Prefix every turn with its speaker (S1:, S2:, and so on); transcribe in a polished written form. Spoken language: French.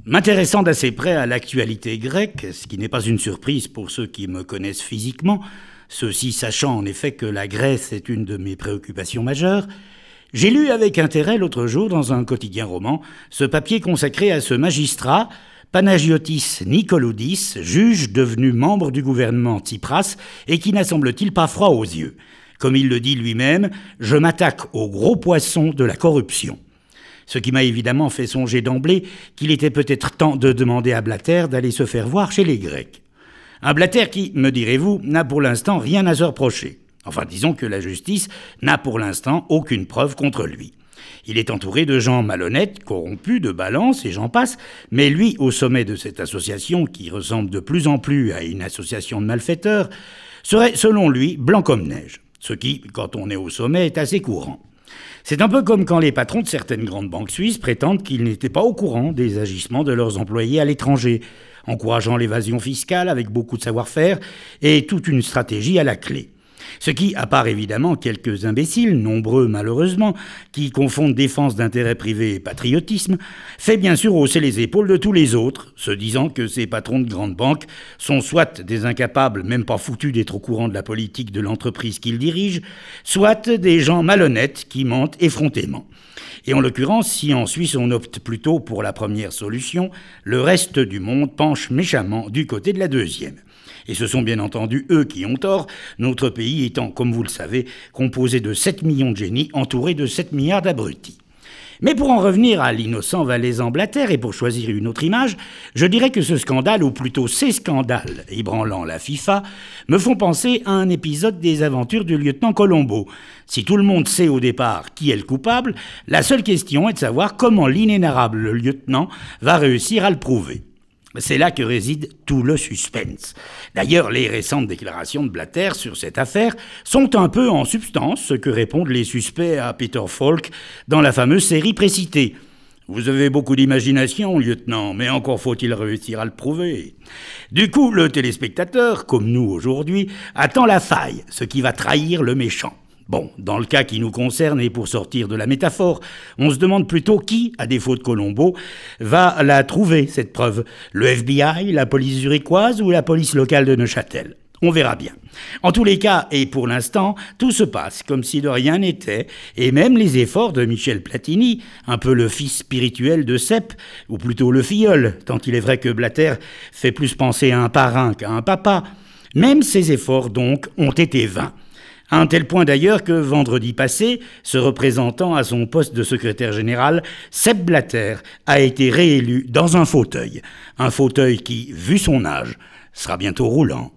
S1: M'intéressant d'assez près à l'actualité grecque, ce qui n'est pas une surprise pour ceux qui me connaissent physiquement, ceux-ci sachant en effet que la Grèce est une de mes préoccupations majeures, j'ai lu avec intérêt l'autre jour dans un quotidien roman ce papier consacré à ce magistrat, Panagiotis Nikoloudis, juge devenu membre du gouvernement Tsipras et qui n'a semble-t-il pas froid aux yeux. Comme il le dit lui-même, « Je m'attaque au gros poisson de la corruption ». Ce qui m'a évidemment fait songer d'emblée qu'il était peut-être temps de demander à Blatter d'aller se faire voir chez les Grecs. Un Blatter qui, me direz-vous, n'a pour l'instant rien à se reprocher. Enfin, disons que la justice n'a pour l'instant aucune preuve contre lui. Il est entouré de gens malhonnêtes, corrompus, de balance et j'en passe, mais lui, au sommet de cette association qui ressemble de plus en plus à une association de malfaiteurs, serait, selon lui, blanc comme neige. Ce qui, quand on est au sommet, est assez courant. C'est un peu comme quand les patrons de certaines grandes banques suisses prétendent qu'ils n'étaient pas au courant des agissements de leurs employés à l'étranger, encourageant l'évasion fiscale avec beaucoup de savoir-faire et toute une stratégie à la clé. Ce qui, à part évidemment quelques imbéciles, nombreux malheureusement, qui confondent défense d'intérêts privés et patriotisme, fait bien sûr hausser les épaules de tous les autres, se disant que ces patrons de grandes banques sont soit des incapables, même pas foutus d'être au courant de la politique de l'entreprise qu'ils dirigent, soit des gens malhonnêtes qui mentent effrontément. Et en l'occurrence, si en Suisse on opte plutôt pour la première solution, le reste du monde penche méchamment du côté de la deuxième. Et ce sont bien entendu eux qui ont tort, notre pays étant, comme vous le savez, composé de 7 millions de génies entourés de 7 milliards d'abrutis. Mais pour en revenir à l'innocent Valaisan Blatter et pour choisir une autre image, je dirais que ce scandale, ou plutôt ces scandales ébranlant la FIFA, me font penser à un épisode des aventures du lieutenant Colombo. Si tout le monde sait au départ qui est le coupable, la seule question est de savoir comment l'inénarrable lieutenant va réussir à le prouver. C'est là que réside tout le suspense. D'ailleurs, les récentes déclarations de Blatter sur cette affaire sont un peu en substance ce que répondent les suspects à Peter Falk dans la fameuse série précitée. « Vous avez beaucoup d'imagination, lieutenant, mais encore faut-il réussir à le prouver. » Du coup, le téléspectateur, comme nous aujourd'hui, attend la faille, ce qui va trahir le méchant. Bon, dans le cas qui nous concerne et pour sortir de la métaphore, on se demande plutôt qui, à défaut de Colombo, va la trouver, cette preuve. Le FBI, la police zurichoise ou la police locale de Neuchâtel. On verra bien. En tous les cas, et pour l'instant, tout se passe comme si de rien n'était, et même les efforts de Michel Platini, un peu le fils spirituel de Sepp, ou plutôt le filleul, tant il est vrai que Blatter fait plus penser à un parrain qu'à un papa, même ces efforts donc ont été vains. À un tel point d'ailleurs que vendredi passé, se représentant à son poste de secrétaire général, Sepp Blatter a été réélu dans un fauteuil qui, vu son âge, sera bientôt roulant.